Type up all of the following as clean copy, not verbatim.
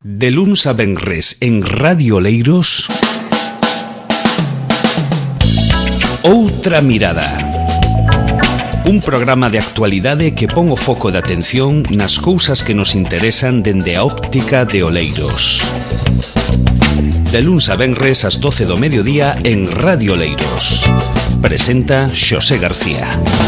De luns a venres en Radio Oleiros, Outra Mirada. Un programa de actualidade que pon o foco de atención nas cousas que nos interesan dende a óptica de Oleiros. De luns a venres ás 12 do mediodía en Radio Oleiros. Presenta Xosé García.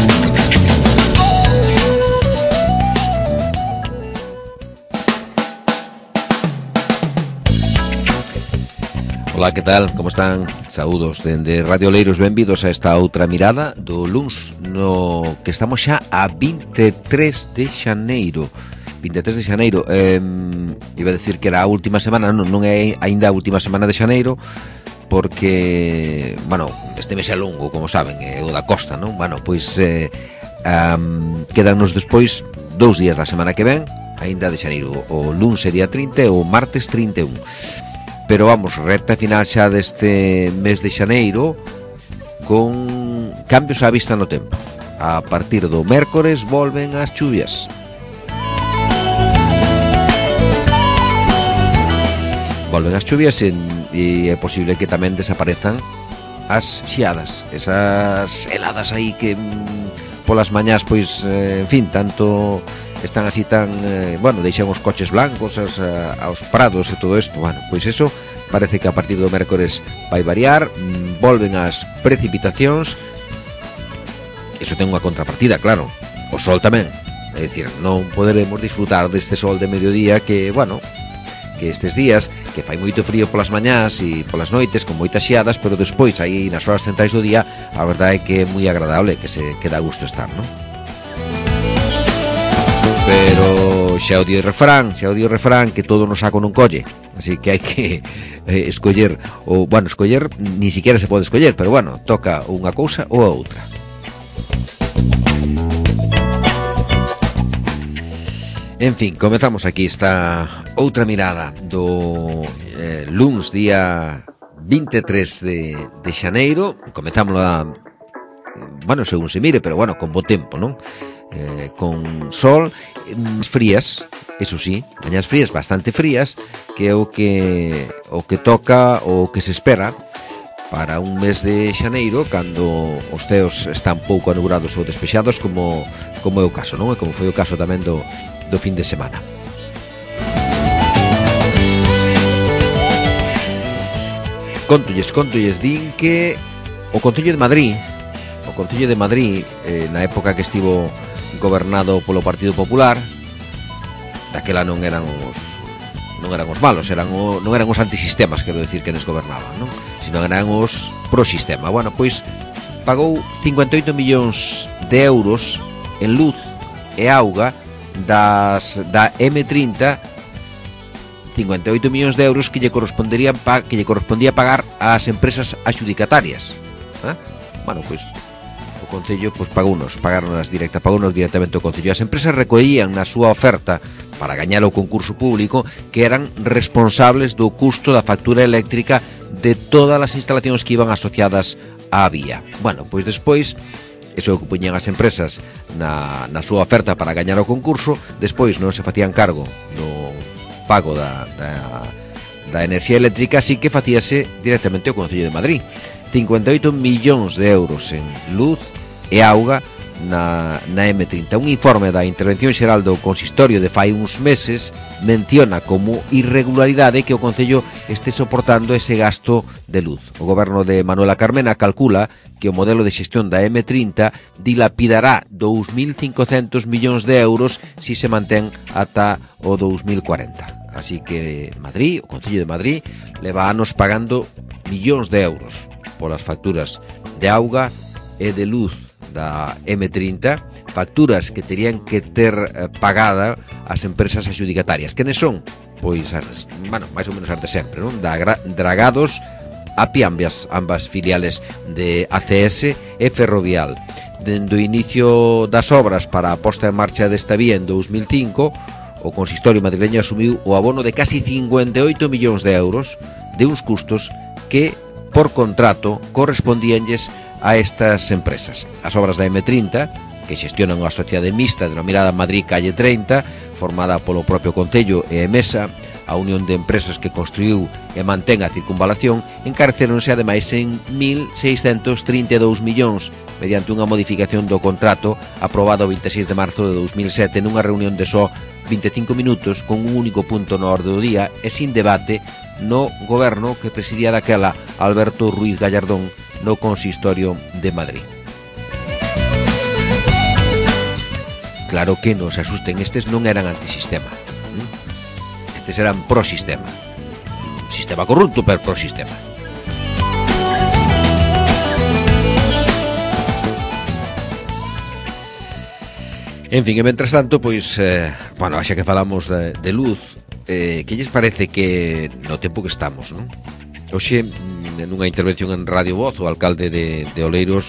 Ola, que tal? Como están? Saúdos dende Radio Oleiros, benvidos a esta outra mirada do luns, no que estamos xa a 23 de xaneiro. 23 de xaneiro, iba a decir que era a última semana, non é aínda a última semana de xaneiro, porque, bueno, este mes é longo, como saben, é o da costa, non? Bueno, pois quedannos despois 2 días da semana que ven, aínda de xaneiro. O luns sería 30 e o martes 31. Pero vamos, recta final xa deste mes de xaneiro, con cambios á vista no tempo. A partir do mércores volven as chuvias. Volven as chuvias e é posible que tamén desaparezan as xiadas, esas heladas aí que polas mañás, pois, en fin, tanto están así tan, bueno, deixan os coches blancos aos prados e todo isto. Bueno, pois eso parece que a partir do mércores vai variar, volven as precipitacións. Iso ten unha contrapartida, claro, o sol tamén, é dicir, non poderemos disfrutar deste sol de mediodía que, bueno, que estes días que fai moito frío polas mañás e polas noites con moitas xiadas, pero despois aí nas horas centrais do día a verdade é que é moi agradable, que dá gusto estar, non? Pero xa o dio o refrán que todo no saco non colle, así que hai que escoller, ou, bueno, escoller ni siquiera se pode escoller, pero bueno, toca unha cousa ou a outra. En fin, comezamos aquí esta outra mirada do luns, día 23 de xaneiro. Comezámola, bueno, según se mire, pero bueno, con bo tempo, non? Con sol, frías, eso sí, mañas frías, bastante frías, que é o que toca, o que se espera para un mes de xaneiro, cando os ceos están pouco anublados ou despexados, como é o caso, non? E como foi o caso tamén do fin de semana. Contolles, din que o Concello de Madrid, na época que estivo gobernado polo Partido Popular, daquela non eran os malos, non eran os antisistemas, quero decir, que nos gobernaban, non? Sino eran os pro-sistema. Bueno, pois pagou 58 millóns de euros en luz e auga da M30, 58 millóns de euros que lle correspondía pagar ás empresas adxudicatarias. Bueno, pois o Concello pagounos directamente o Concello. As empresas recollían na súa oferta para gañar o concurso público que eran responsables do custo da factura eléctrica de todas as instalacións que iban asociadas á vía. Bueno, pois despois, eso que poñían as empresas na súa oferta para gañar o concurso, despois non se facían cargo do pago da enerxía eléctrica, así que facíase directamente o Concello de Madrid. 58 millóns de euros en luz e auga na M30. Un informe da Intervención Xeral do Consistorio de fai uns meses menciona como irregularidade que o Concello este soportando ese gasto de luz. O goberno de Manuela Carmena calcula que o modelo de xestión da M30 dilapidará 2.500 millóns de euros si se mantén ata o 2040. Así que Madrid, o Concello de Madrid, leva anos pagando millóns de euros polas facturas de auga e de luz da M30, facturas que terían que ter pagada as empresas adxudicatarias. Quenes son? Pois, bueno, máis ou menos as de sempre, non? Dragados, API, ambas filiales de ACS e Ferrovial. Dende o inicio das obras para a posta en marcha desta vía en 2005, o consistorio madrileño asumiu o abono de casi 58 millóns de euros de uns custos que, por contrato, correspondíanlles a estas empresas. As obras da M30, que xestionan unha sociedade mixta denominada Madrid Calle 30, formada polo propio Concello e Emesa, a unión de empresas que construiu e mantén a circunvalación, encareceronse ademais en 1.632 millóns mediante unha modificación do contrato aprobado o 26 de marzo de 2007 nunha reunión de só 25 minutos con un único punto na orde do día e sin debate no goberno que presidía daquela Alberto Ruiz Gallardón no Consistorio de Madrid. Claro que non se asusten, estes non eran antisistema, estes eran pro-sistema, sistema corrupto pero pro-sistema. En fin, e mentras tanto, pois, bueno, xa que falamos de luz, que lles parece que no tempo que estamos, non? Hoxe, nunha intervención en Radio Voz, o alcalde de Oleiros,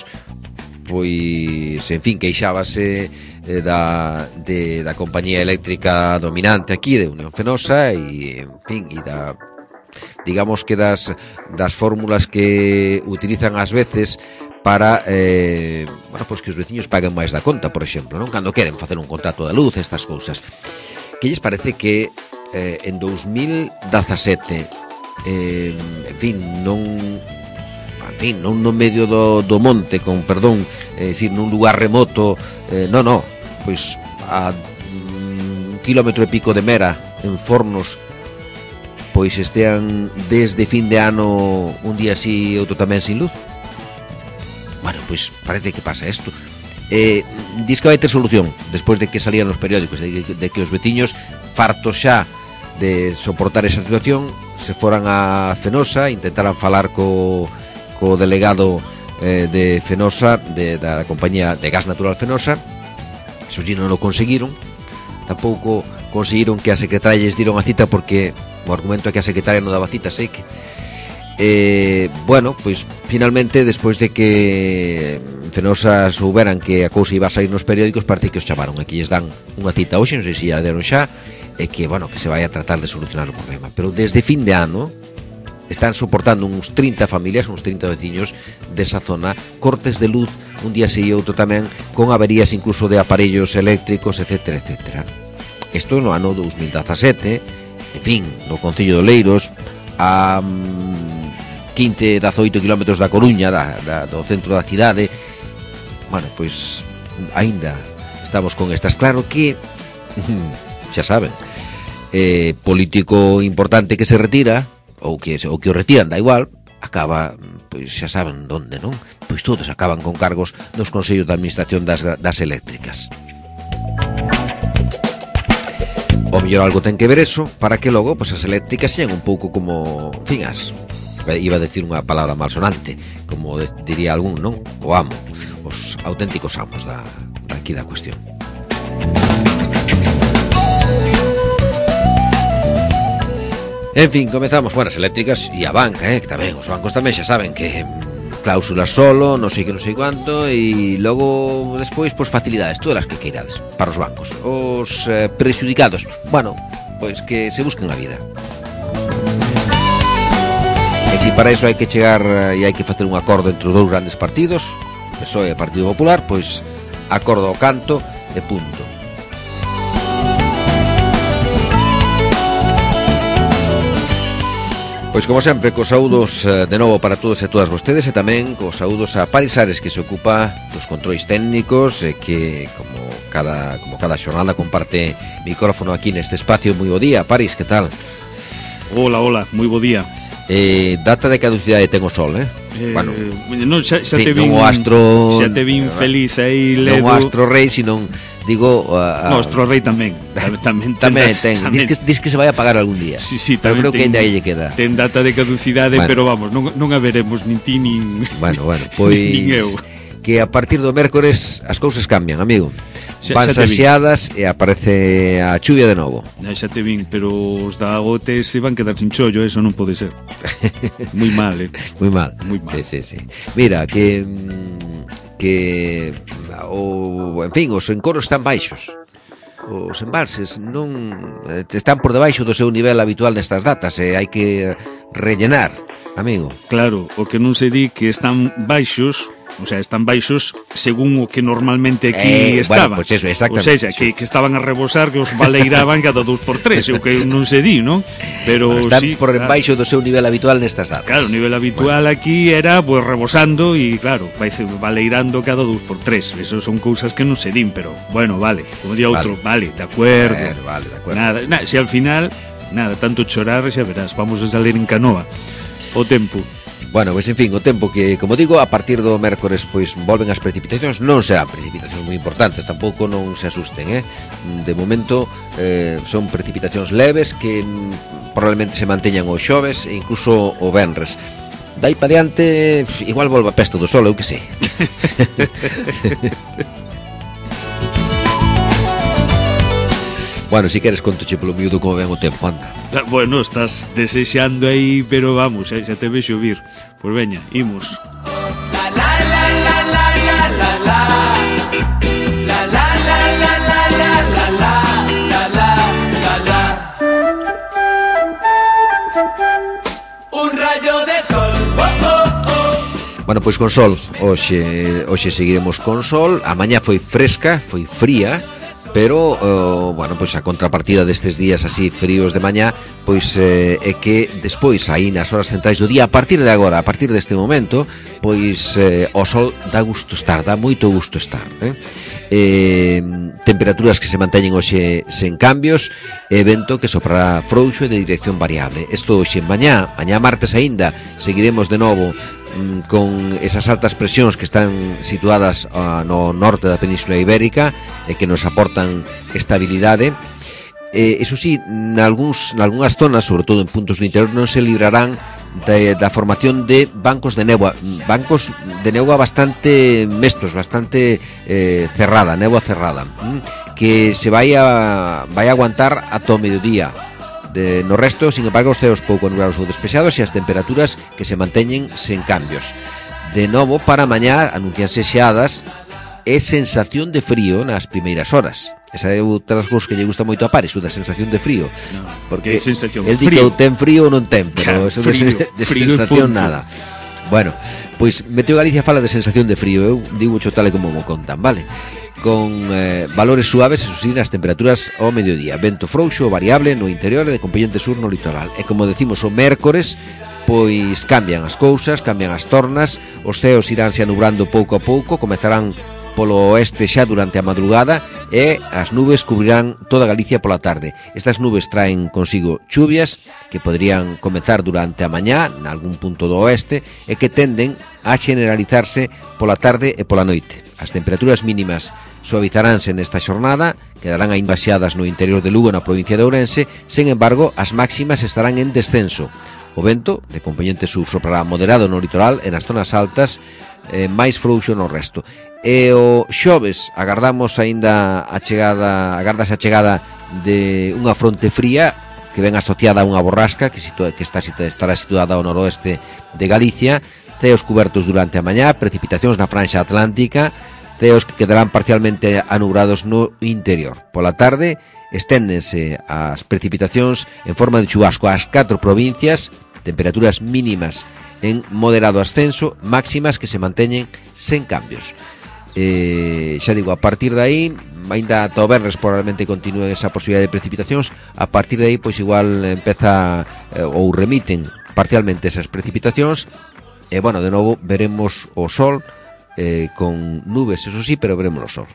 pois, en fin, queixábase da compañía eléctrica dominante aquí, de Unión Fenosa, e, en fin, e da, digamos que das fórmulas que utilizan ás veces para, bueno, pois que os veciños paguen máis da conta, por exemplo, non? Cando queren facer un contrato de luz, estas cousas. Que lles parece que en 2017, en fin, non no medio do monte, con perdón, decir, nun lugar remoto, non, pois a un kilómetro e pico de Mera, en Fornos, pois estean desde fin de ano un día así e outro tamén sin luz. Bueno, pois parece que pasa isto. Diz que vai ter solución despois de que salían os periódicos, de que os veciños, fartos xa de soportar esa situación, se foran a Fenosa, intentaran falar co delegado de Fenosa, da compañía de gas natural Fenosa. Eso sí, non o conseguiron. Tampouco conseguiron que a secretaria lles dieron a cita, porque o argumento é que a secretaria non daba cita, sei que bueno, pois finalmente, despois de que Fenosa souberan que a cousa iba a sair nos periódicos, parece que os chamaron, aquí lles dan unha cita hoxe, non sei se a deron xa, e que, bueno, que se vai a tratar de solucionar o problema. Pero desde fin de ano están soportando uns 30 familias, uns 30 veciños desa zona, cortes de luz un día si e outro tamén, con averías incluso de aparellos eléctricos, etcétera, etcétera. Isto no ano 2017, en fin, no Concello de Oleiros, a 18 km da Coruña, do centro da cidade. Bueno, pois aínda estamos con estas. Claro que xa saben, político importante que se retira, ou que o retiran, da igual, acaba, pois xa saben onde, non? Pois todos acaban con cargos nos consellos de administración das eléctricas. O mellor algo ten que ver eso, para que logo, pois, as eléctricas sean un pouco como, en fin, iba a decir unha palabra malsonante, como diría algún, non? O amo, os auténticos amos aquí da cuestión. En fin, comezamos, bueno, as eléctricas e a banca, que tamén, os bancos tamén xa saben que cláusulas solo, non sei que non sei quanto, e logo despois, pois, facilidades, todas as que queirades para os bancos. Os prexudicados, bueno, pois que se busquen a vida. E se para iso hai que chegar e hai que facer un acordo entre os dous grandes partidos, PSOE e Partido Popular, pois acordo ao canto e punto. Pois como sempre, cos saúdos de novo para todos e todas vostedes, e tamén cos saúdos a Paris Ares, que se ocupa dos controis técnicos e que como cada xornada comparte micrófono aquí neste espacio. Moi bo día, Paris, que tal? Hola, moi bo día. Data de caducidade ten o sol, bueno, non, xa te vin, non o astro, xa te vin feliz aí, ledo. Non o astro rei, senón digo, no, astro rei tamén ten. Diz que se vai a pagar algún día. Sí, pero creo que ainda aí lle queda. Ten data de caducidade, bueno. Pero vamos, non a veremos nin ti nin Bueno, pois nin eu. Que a partir do mércores as cousas cambian, amigo. Van saxeadas e aparece a chuvia de novo. Xa te vin, pero os da Agote se van quedar sin chollo, eso non pode ser. Moi mal, Moi mal. Sí. Mira, que en fin, os encoros están baixos. Os embalses non están por debaixo do seu nivel habitual nestas datas e hai que rellenar, amigo. Claro, o que non se di que están baixos O sea, están baixos según o que normalmente aquí estaban. Bueno, pues eso, exactamente. O sea, que estaban a rebosar, que os baleiraban cada 2x3, o que non se di, non? Pero están sí, por embaixo do seu nivel habitual nestas datas. Claro, o nivel habitual aquí era pues rebosando e claro, vai baleirando cada 2x3. Eso son cousas que non se din, pero bueno, vale, como di outro, vale, de acuerdo. Vale, de acuerdo. Nada, se al final, nada, tanto chorar, xa verás, vamos a salir en canoa. O tempo. Bueno, pois en fin, o tempo que, como digo, a partir do mércores pois volven as precipitacións, non serán precipitacións moi importantes, tampouco non se asusten, De momento son precipitacións leves que probablemente se manteñan o xoves e incluso o venres. Dai pa diante, igual volva a peste do sol, eu que sei. Bueno, si queres contoche polo miúdo como ven o tempo, anda. Bueno, estás desexando aí, pero vamos, xa te vexo vir. Pois veña, imos. La la la la la la la la. La la la la la la la la. La la la la. Un rayo de sol. Oh, oh, oh. Bueno, pois con sol. Hoxe seguiremos con sol. A mañá foi fresca, foi fría. Pero, bueno, pois a contrapartida destes días así fríos de mañá, pois é que despois, aí nas horas centrais do día, a partir de agora, a partir deste momento, pois o sol dá gusto estar, dá moito gusto estar, temperaturas que se manteñen hoxe sen cambios, e vento que soprará frouxo e de dirección variable. Isto hoxe, mañá martes aínda, seguiremos de novo con esas altas presións que están situadas no norte da Península Ibérica e que nos aportan estabilidade. Eso sí, nalgúnas zonas, sobre todo en puntos do interior, non se librarán da formación de bancos de néboa bastante mestos, bastante cerrada, néboa cerrada, que se vai a aguantar ata o mediodía. No resto, sin embargo, os ceos pouco nublados ou despexados e as temperaturas que se manteñen sen cambios. De novo, para mañá anuncianse xeadas e sensación de frío nas primeiras horas. Esa é outra das cousas que lle gusta moito a Paris, o da sensación de frío. Porque el di que ou ten frío ou non ten, pero eso de sensación nada. Bueno, pois Meteo Galicia fala de sensación de frío, eu digo xo tal e como mo contan, vale? Con valores suaves, eso sí, nas temperaturas ao mediodía. Vento frouxo, variable no interior e de componente sur no litoral. E como decimos, o mércores, pois cambian as cousas, cambian as tornas, os ceos iránse anubrando pouco a pouco, comezarán polo oeste xa durante a madrugada e as nubes cubrirán toda Galicia pola tarde. Estas nubes traen consigo chuvias que poderían comezar durante a mañá nalgún punto do oeste e que tenden a generalizarse pola tarde e pola noite. As temperaturas mínimas suavizaránse nesta xornada, quedarán aínda baixadas no interior de Lugo na provincia de Ourense, sen embargo, as máximas estarán en descenso. O vento, de componente sur, soprará moderado no litoral e nas zonas altas, máis frouxo no resto. E o xoves agardamos aínda a chegada de unha fronte fría que ven asociada a unha borrasca que estará situada ao noroeste de Galicia, ceos cubertos durante a mañá, precipitacións na franxa atlántica, ceos que quedarán parcialmente anubrados no interior. Pola tarde esténdense as precipitacións en forma de chubasco ás 4 provincias, temperaturas mínimas en moderado ascenso, máximas que se manteñen sen cambios. Xa digo, a partir de aí, ainda ata o venres probablemente continúe esa posibilidade de precipitacións. A partir de aí, pois igual empeza ou remiten parcialmente esas precipitacións. E bueno, de novo veremos o sol con nubes, eso sí, pero veremos o sol.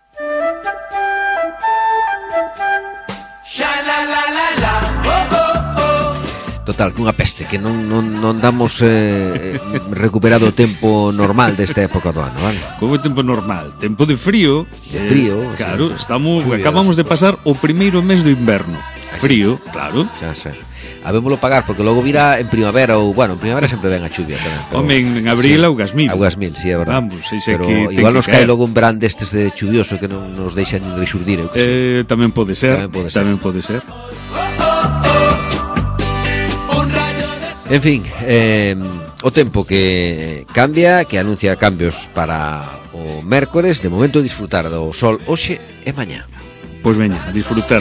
Total, que unha peste, que non damos recuperado o tempo normal desta época do ano, vale? Como tempo normal? Tempo de frío. De frío, claro, sí, acabamos de pasar o primeiro mes do inverno. Frío, claro. Xa sei. Habémolo pagar, porque logo virá en primavera ou, bueno, en primavera sempre ven a chuvia tamén. Home, en abril sí, augasmil. Augasmil, sí, é verdade. Vamos, pero igual nos cae logo un verán destes de chuvioso que non nos deixa nin rexurdir, eu que sei. Tamén pode ser. Tamén pode ser. En fin, o tempo que cambia, que anuncia cambios para o mércores. De momento disfrutar do sol hoxe e mañá. Pois veña, a disfrutar.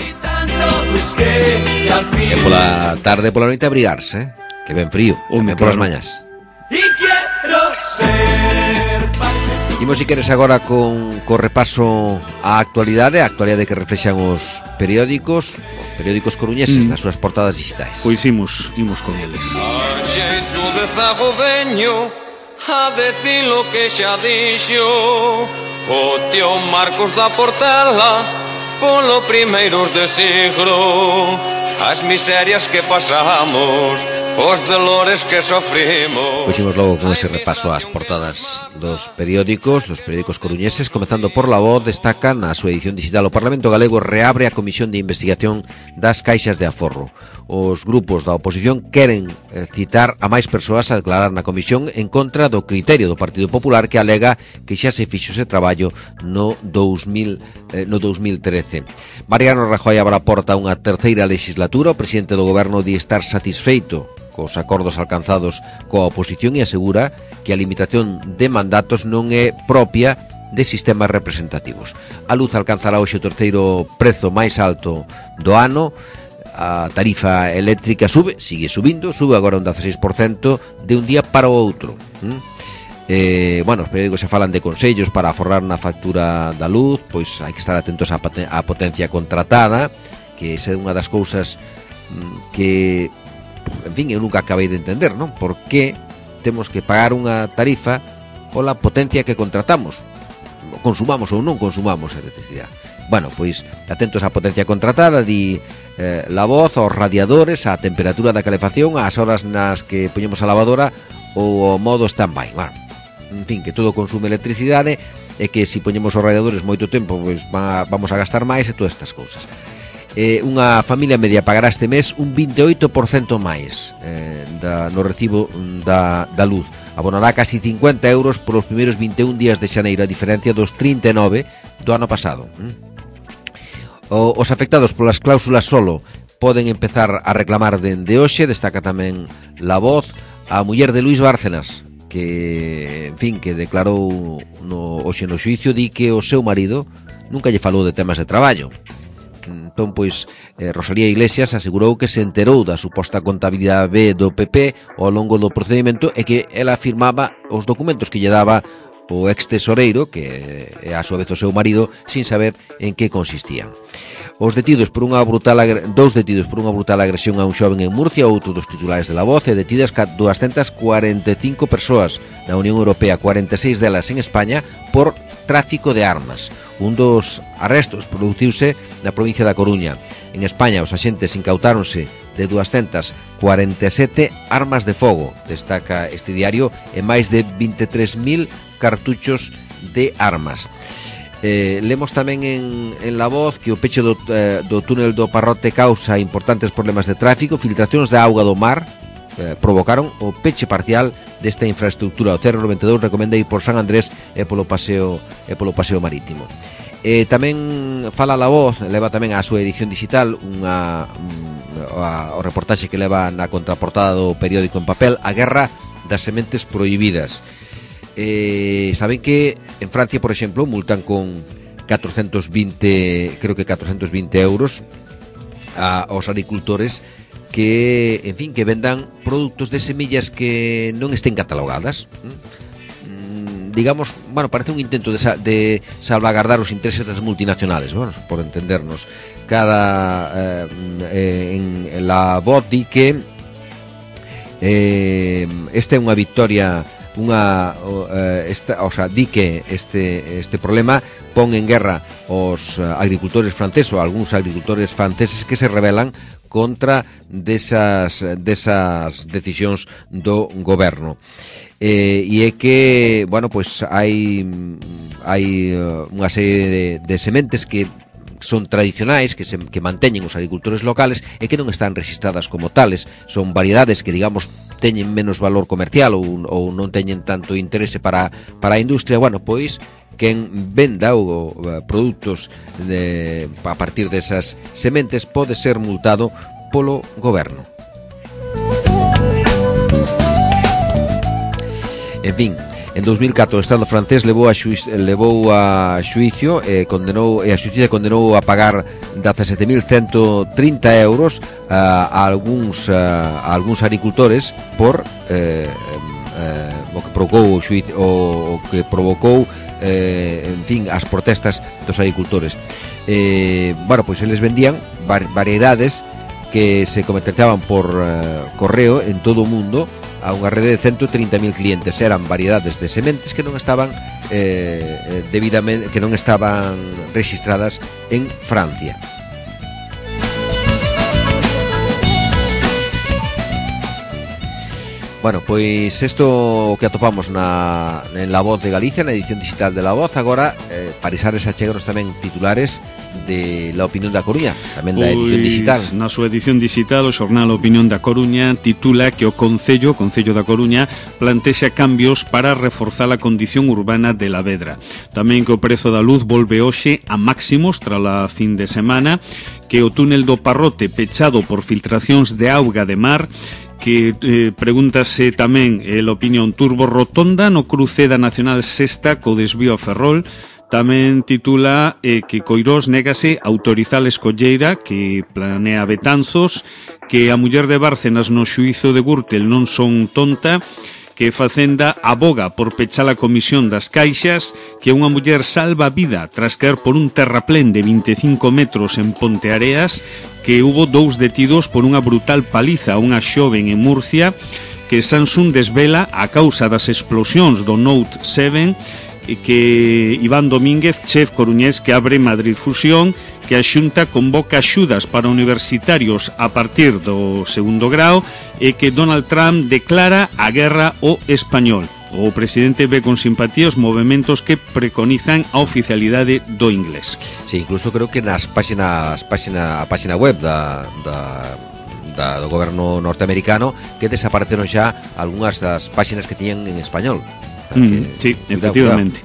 E pola tarde e pola noite abrigarse, que ven frío, tamén polas mañás. Imos, si queres, agora co repaso á actualidade que reflexan os periódicos coruñeses nas súas portadas digitais. Pois imos con eles. A xeito de zago veño a decir lo que xa dixo o tío Marcos da Portela polo primeiros de siglo, as miserias que pasamos, os dolores que sofrimos. Pois imos logo con ese repaso ás portadas dos periódicos coruñeses, comezando por La Voz. Destacan na súa edición digital: o Parlamento Galego reabre a Comisión de Investigación das Caixas de Aforro. Os grupos da oposición queren citar a máis persoas a declarar na comisión en contra do criterio do Partido Popular, que alega que xa se fixo ese traballo no 2013. Mariano Rajoy abre a porta a unha terceira legislatura. O presidente do goberno di estar satisfeito cos acordos alcanzados coa oposición e asegura que a limitación de mandatos non é propia de sistemas representativos. A luz alcanzará hoxe o terceiro prezo máis alto do ano. A tarifa eléctrica sigue subindo, sube agora un 16% de un día para o outro. Os periódicos se falan de consellos para aforrar na factura da luz. Pois hai que estar atentos á potencia contratada, que esa é unha das cousas que, en fin, eu nunca acabei de entender, non? Por que temos que pagar unha tarifa pola potencia que contratamos, consumamos ou non consumamos electricidade. Bueno, pois atentos á potencia contratada, di La Voz, aos radiadores, á temperatura da calefacción, ás horas nas que poñemos a lavadora ou ao modo stand-by. Bueno, en fin, que todo consume electricidade e que se poñemos os radiadores moito tempo, pois vamos a gastar máis e todas estas cousas. Unha familia media pagará este mes un 28% máis no recibo da luz. Abonará casi 50 euros por os primeiros 21 días de xaneiro, a diferencia dos 39 do ano pasado. Os afectados polas cláusulas solo poden empezar a reclamar dende hoxe. Destaca tamén La Voz a muller de Luis Bárcenas, que, en fin, que declarou hoxe no xuicio, di que o seu marido nunca lle falou de temas de traballo. Entón, pois, Rosalía Iglesias asegurou que se enterou da suposta contabilidade B do PP ao longo do procedimento e que ela firmaba os documentos que lle daba o ex tesoreiro, que é a súa vez o seu marido, sin saber en que consistían. Dous detidos por unha brutal agresión a un xoven en Murcia, outro dos titulares de La Voz, e detidas 245 persoas na Unión Europea, 46 delas en España, por tráfico de armas. Un dos arrestos produciuse na provincia da Coruña. En España, os axentes incautáronse de 247 armas de fogo, destaca este diario, e máis de 23.000 cartuchos de armas. Lemos tamén en La Voz que o peche do túnel do Parrote causa importantes problemas de tráfico. Filtracións de auga do mar provocaron o peche parcial desta infraestructura. O CR92 recomenda ir por San Andrés e polo paseo marítimo. Tamén fala La Voz, leva tamén a súa edición digital o reportaxe que leva na contraportada do periódico en papel, a guerra das sementes prohibidas. Saben que en Francia, por exemplo, multan con 420 euros aos agricultores que, en fin, que vendan produtos de semillas que non estén catalogadas. Digamos, bueno, parece un intento de salvaguardar os intereses das multinacionales, bueno, por entendernos. En La Voz di que esta é unha victoria, di que este problema pon en guerra os agricultores franceses, ou algúns agricultores franceses que se rebelan contra desas decisións do goberno. E é que, bueno, pois hai unha serie de sementes que son tradicionais, que manteñen os agricultores locales e que non están registradas como tales. Son variedades que, digamos, teñen menos valor comercial ou non teñen tanto interese para a industria. Bueno, pois, quen venda ou produtos a partir desas sementes pode ser multado polo goberno. En fin, en 2004 o Estado francés levou a xuicio e a xustiza condenou a pagar 17.130 euros a algúns agricultores por o que provocou o que provocou en fin, as protestas dos agricultores. Bueno, pois eles vendían variedades que se comercializaban por correo en todo o mundo a unha rede de 130.000 clientes. Eran variedades de sementes que non estaban debidamente, que non estaban registradas en Francia. Bueno, pois isto que atopamos en La Voz de Galicia, na edición digital de La Voz. Agora, Parisares acheganos tamén titulares de La Opinión da Coruña, tamén da edición digital. Na súa edición digital, o xornal A Opinión da Coruña titula que o Concello da Coruña plantexa cambios para reforzar a condición urbana de La Vedra. Tamén que o prezo da luz volve hoxe a máximos tras a fin de semana, que o túnel do Parrote pechado por filtracións de auga de mar, que pregúntase tamén a opinión turbo rotonda no cruce da Nacional Sexta co desvío a Ferrol. Tamén titula que Coirós négase a autorizar a escolleira que planea Betanzos, que a muller de Bárcenas no xuízo de Gürtel non son tonta, que Facenda aboga por pechar a comisión das caixas, que unha muller salva a vida tras caer por un terraplén de 25 metros en Ponteareas, que hubo 2 detidos por unha brutal paliza a unha xoven en Murcia, que Samsung desvela a causa das explosións do Note 7, que Iván Domínguez, chef coruñés que abre Madrid Fusión, que a Xunta convoca axudas para universitarios a partir do segundo grao e que Donald Trump declara a guerra ao español. O presidente ve con simpatía os movementos que preconizan a oficialidade do inglés. Sí, incluso creo que a página web do goberno norteamericano que desapareceron xa algunhas das páxinas que tiñan en español. Sí, efectivamente.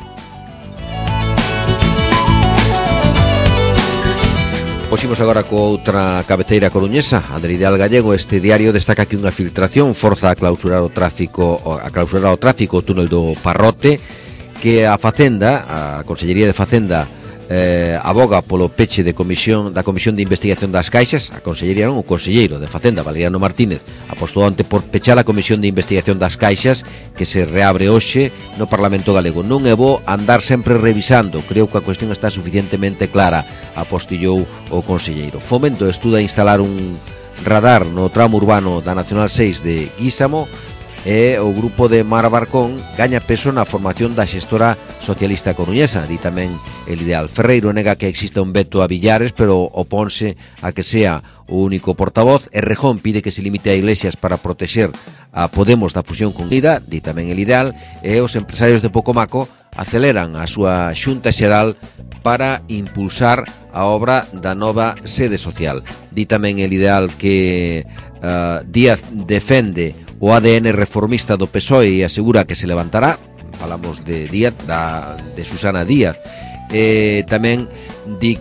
Poximos agora co outra cabeceira coruñesa, a del Ideal Gallego. Este diario destaca que unha filtración forza a clausurar o tráfico o túnel do Parrote, que a Facenda, a Consellería de Facenda, aboga polo peche da Comisión de Investigación das Caixas. A Consellería non, o Conselleiro de Facenda, Valeriano Martínez, apostou onte por pechar a Comisión de Investigación das Caixas, que se reabre hoxe no Parlamento Galego. Non é bo andar sempre revisando, creo que a cuestión está suficientemente clara, apostillou o Conselleiro. Fomento estuda instalar un radar no tramo urbano da Nacional 6 de Guísamo, e o grupo de Mar Barcón gaña peso na formación da xestora socialista coruñesa. Di tamén el Ideal. Ferreiro nega que exista un veto a Villares, pero oponse a que sea o único portavoz. E Rejón pide que se limite a Iglesias para protexer a Podemos da fusión con Ida. Di tamén el Ideal. E os empresarios de Pocomaco aceleran a súa xunta xeral para impulsar a obra da nova sede social. Di tamén el Ideal que Díaz defende o ADN reformista do PSOE e asegura que se levantará. Falamos de Díaz, de Susana Díaz. Tamén di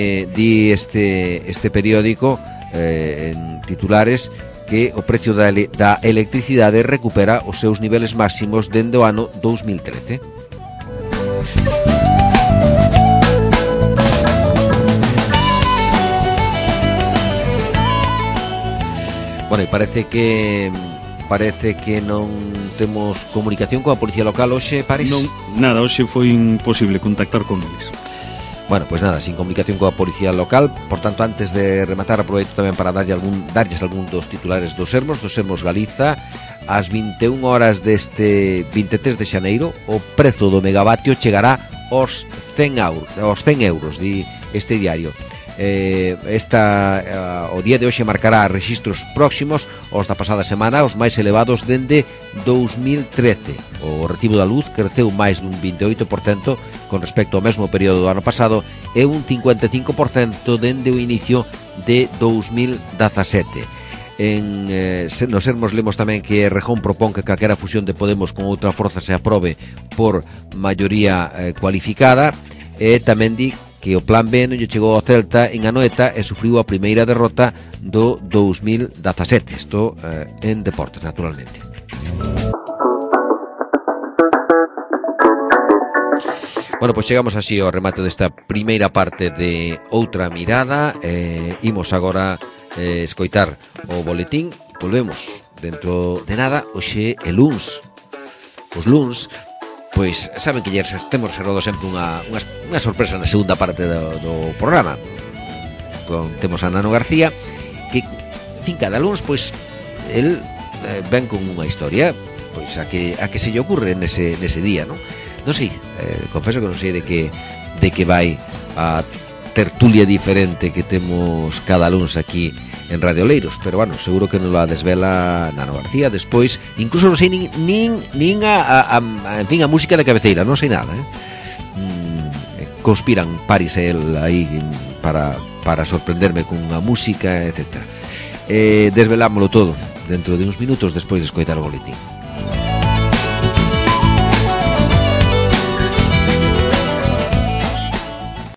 este periódico en titulares que o precio da electricidade recupera os seus niveles máximos dende o ano 2013. Bueno, e parece que non temos comunicación coa Policía Local hoxe, Paris? Non, nada, hoxe foi imposible contactar con eles. Bueno, pues nada, sin comunicación coa Policía Local. Por tanto, antes de rematar, aproveito tamén para darlles algún dos titulares dos Sermos Galiza. Ás 21 horas deste 23 de xaneiro, o prezo do megavatio chegará aos 100 euros, di este diario. O día de hoxe marcará registros próximos aos da pasada semana, os máis elevados dende 2013. O recibo da luz creceu máis dun 28% con respecto ao mesmo período do ano pasado e un 55% dende o inicio de 2017. Nos Sermos lemos tamén que Rejón propón que calquera fusión de Podemos con outra forza se aprobe por maioría cualificada, e tamén di que o plan B non lle chegou ao Celta en Anoeta e sufriu a primeira derrota do 2017. Isto en deportes, naturalmente. Bueno, pois chegamos así ao remate desta primeira parte de Outra Mirada. Imos agora escoitar o boletín. Volvemos dentro de nada, hoxe é luns. Os luns, pois, saben que lle temos reservado sempre unha sorpresa na segunda parte do programa. Temos a Nano García, que, en fin, cada luns, pois, el ven con unha historia, pois, a que se lle ocurre nese día, non? Non sei, confeso que non sei de que vai a tertulia diferente que temos cada luns aquí en Radio Oleiros, pero bueno, seguro que nos la desvela Nano García despois, incluso non sei nin en fin, a música de cabeceira, non sei nada, conspiran Paris e el aí para sorprenderme con a música, etc. Desvelámoslo todo dentro de uns minutos despois de escoitar o boletín.